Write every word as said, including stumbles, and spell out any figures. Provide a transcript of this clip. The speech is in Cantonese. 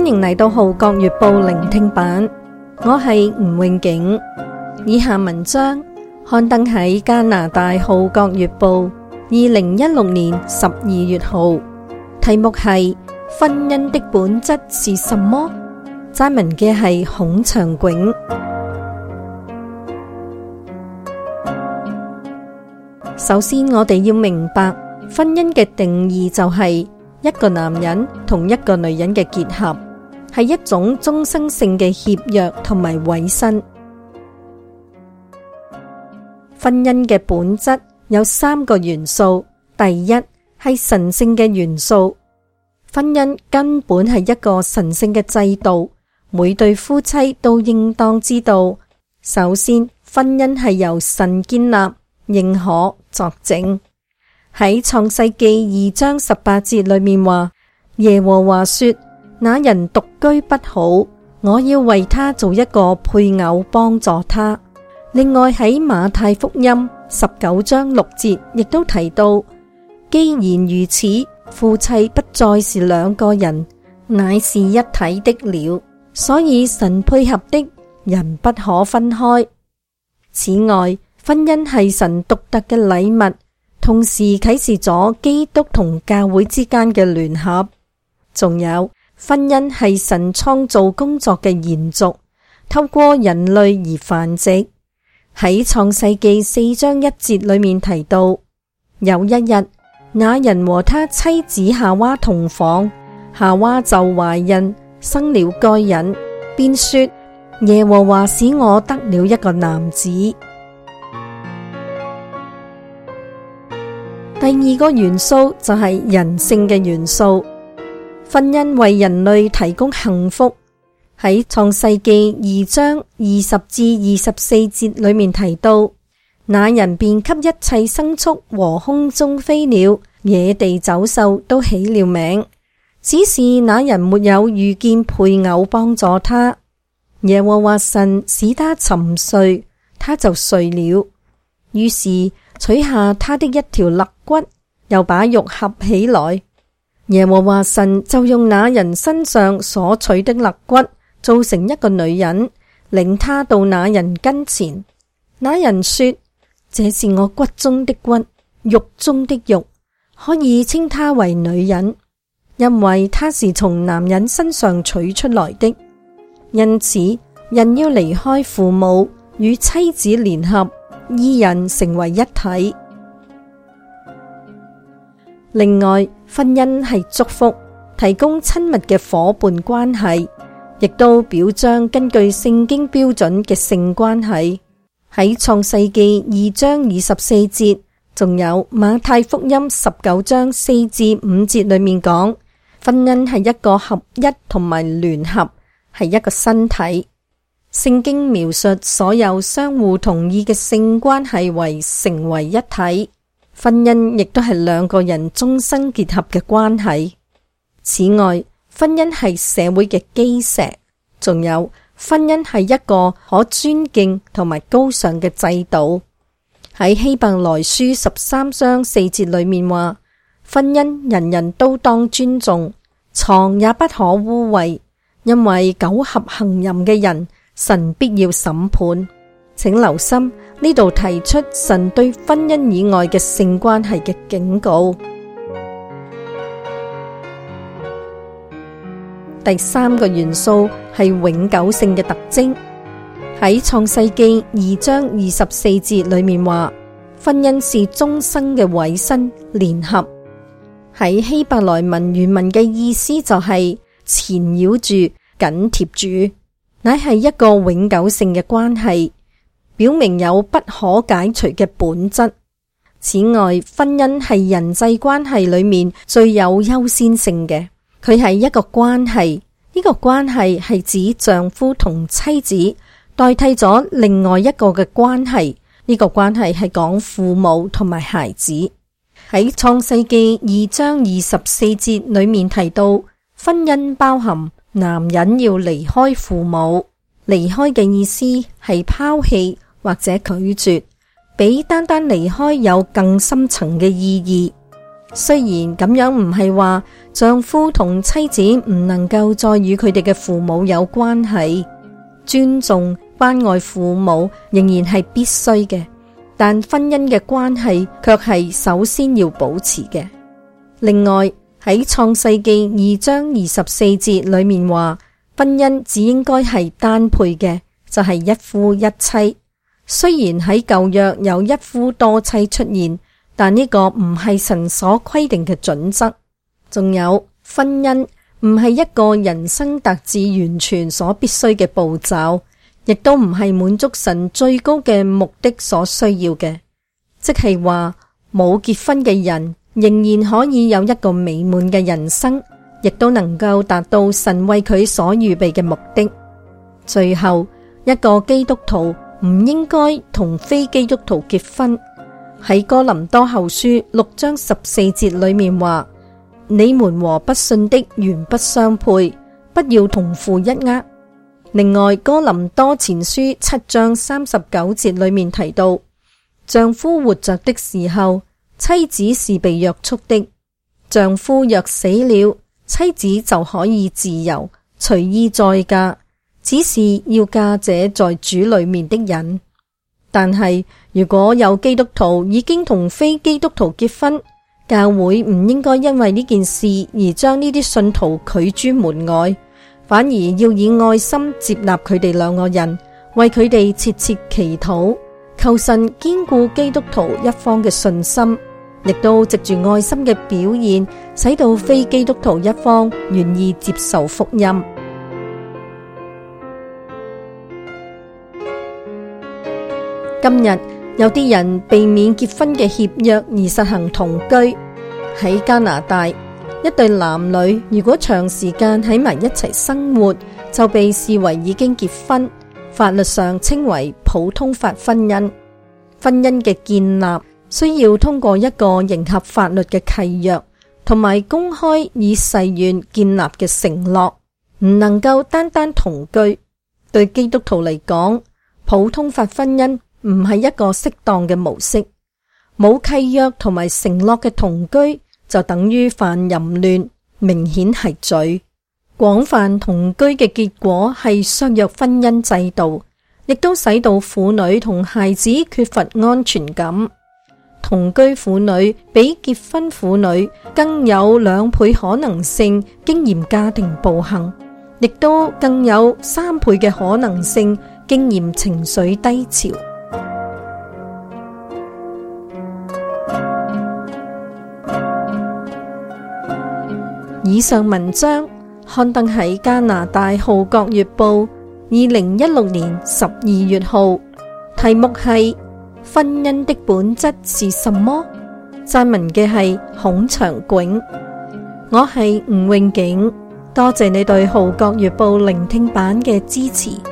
歡迎嚟到《號角月報》聆聽版，我係吳永景。以下文章刊登喺加拿大《號角月報》二零一六年十二月號，題目係婚姻的本質是什麼？撰文嘅係孔祥炯。首先，我哋要明白婚姻嘅定義就係一個男人同一個女人嘅結合，係一種終生性嘅協約同埋委身。婚姻嘅本質有三個元素，第一係神聖嘅元素。婚姻根本係一個神聖嘅制度，每對夫妻都應當知道，首先婚姻係由神建立、認可、作證。喺創世記二章十八節裏面話，耶和華說：那人獨居不好，我要為他做一個配偶幫助他。另外喺馬太福音十九章六節亦都提到，既然如此，夫妻不再是兩個人，乃是一體的了。所以神配合的人不可分開。此外，婚姻係神獨特嘅禮物，同時啟示咗基督同教會之間嘅聯合。仲有，婚姻係神創造工作嘅延續，透過人類而繁殖。喺創世記四章一節裏面提到，有一日，那人和他妻子夏娃同房，夏娃就懷孕，生了該隱，便說：耶和華使我得了一個男子。第二個元素就係人性嘅元素。婚姻為人類提供幸福。喺創世記二章二十至二十四節裏面提到，那人便給一切牲畜和空中飛鳥、野地走獸都起了名，只是那人沒有遇見配偶幫助他。耶和華神使他沉睡，他就睡了。於是取下他的一條肋骨，又把肉合起來。耶和華神就用那人身上所取的肋骨，造成一個女人，領他到那人跟前。那人說：這是我骨中的骨，肉中的肉，可以稱她為女人，因為她是從男人身上取出來的。因此，人要離開父母，與妻子聯合，二人成為一體。另外，婚姻係祝福，提供親密嘅夥伴關係，亦都表彰根據聖經標準嘅性關係。喺創世記二章二十四節，仲有馬太福音十九章四至五節裏面講，婚姻係一個合一同埋聯合，係一個身體。聖經描述所有相互同意嘅性關係為成為一體。婚姻亦都係兩個人終生結合嘅關係。此外，婚姻係社會嘅基石，仲有婚姻係一個可尊敬同埋高尚嘅制度。喺希伯來書十三章四節裏面話，婚姻人人都當尊重，床也不可污穢，因為苟合行淫嘅人，神必要審判。請留心，呢度提出神對婚姻以外嘅性關係嘅警告。第三個元素係永久性嘅特徵。喺創世記二章二十四節裏面話，婚姻是終生嘅委身聯合。喺希伯來文原文嘅意思就係纏繞住、緊貼住，乃係一個永久性嘅關係，表明有不可解除嘅本質。此外，婚姻係人際關係裏面最有優先性嘅，佢係一個關係。呢個關係係指丈夫同妻子代替咗另外一個嘅關係。呢個關係係講父母同埋孩子。喺創世記二章二十四節裏面提到，婚姻包含男人要離開父母。離開嘅意思係拋棄或者拒絕，比單單離開有更深層嘅意義。 雖然咁樣唔係話丈夫同妻子唔能夠再與佢哋嘅父母有關係，尊重關愛父母仍然係必須嘅，但婚姻嘅關係卻係首先要保持嘅。另外喺創世記二章二十四節裏面話，婚姻只應該係單配嘅，就係一夫一妻。雖然喺舊約有一夫多妻出現，但呢個唔係神所規定嘅準則。仲有，婚姻唔係一個人生達至完全所必須嘅步驟，亦都唔係滿足神最高嘅目的所需要嘅。即係話，冇結婚嘅人仍然可以有一個美滿嘅人生，亦都能夠達到神為佢所預備嘅目的。最後，一個基督徒唔應該同非基督徒結婚。喺哥林多後書六章十四節裏面話，你們和不信的原不相配，不要同負一軛。另外，哥林多前書七章三十九節裏面提到，丈夫活着的時候，妻子是被約束的；丈夫若死了，妻子就可以自由隨意再嫁，只是要嫁這在主裏面的人。但係如果有基督徒已經同非基督徒結婚，教會唔應該因為呢件事而將呢啲信徒拒諸門外，反而要以愛心接納佢哋兩個人，為佢哋切切祈禱，求神堅固基督徒一方嘅信心，亦都藉住愛心嘅表現，使到非基督徒一方願意接受福音。今日有啲人避免結婚嘅協約而實行同居。喺加拿大，一對男女如果長時間喺埋一齊生活，就被視為已經結婚，法律上稱為普通法婚姻。婚姻嘅建立需要通過一個迎合法律嘅契約，同埋公開以誓願建立嘅承諾，唔能夠單單同居。對基督徒嚟講，普通法婚姻唔係一個適當嘅模式，冇契約同埋承諾嘅同居就等於犯淫亂，明顯係罪。廣泛同居嘅結果係削弱婚姻制度，亦都使到婦女同孩子缺乏安全感。同居婦女比結婚婦女更有兩倍可能性經驗家庭暴行，亦都更有三倍嘅可能性經驗情緒低潮。以上文章刊登喺加拿大《號角月報》二零一六年十二月號，題目係婚姻的本質是什麼？撰文嘅係孔祥炯，我係吳詠景，多謝你對《號角月報》聆聽版嘅支持。